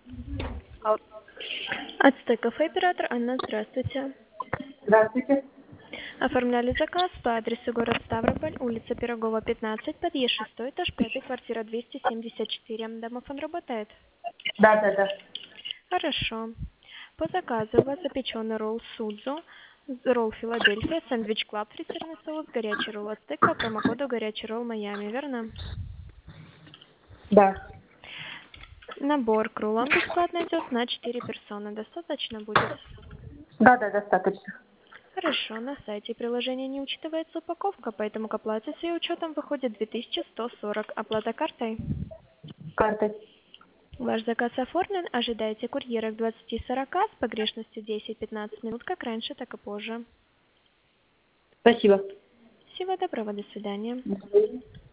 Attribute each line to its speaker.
Speaker 1: Алло.
Speaker 2: Ацтек кафе оператор Анна, здравствуйте.
Speaker 1: Здравствуйте.
Speaker 2: Оформляли заказ по адресу город Ставрополь, улица Пирогова, 15, подъезд 6, этаж 5, квартира 274. Домофон работает?
Speaker 1: Да.
Speaker 2: Хорошо. По заказу у вас запеченный ролл Судзу, ролл Филадельфия, сэндвич Клаб, фритюрный соус, горячий ролл Ацтек по промокоду горячий ролл Майами, верно?
Speaker 1: Да.
Speaker 2: Набор к роллам бесплатно идет на 4 персоны. Достаточно будет?
Speaker 1: Да, достаточно.
Speaker 2: Хорошо, на сайте приложения не учитывается упаковка, поэтому к оплате с ее учетом выходит 2140. Оплата картой.
Speaker 1: Картой.
Speaker 2: Ваш заказ оформлен, ожидайте курьера к 20:40 с погрешностью 10-15 минут, как раньше, так и позже.
Speaker 1: Спасибо.
Speaker 2: Всего доброго, до свидания.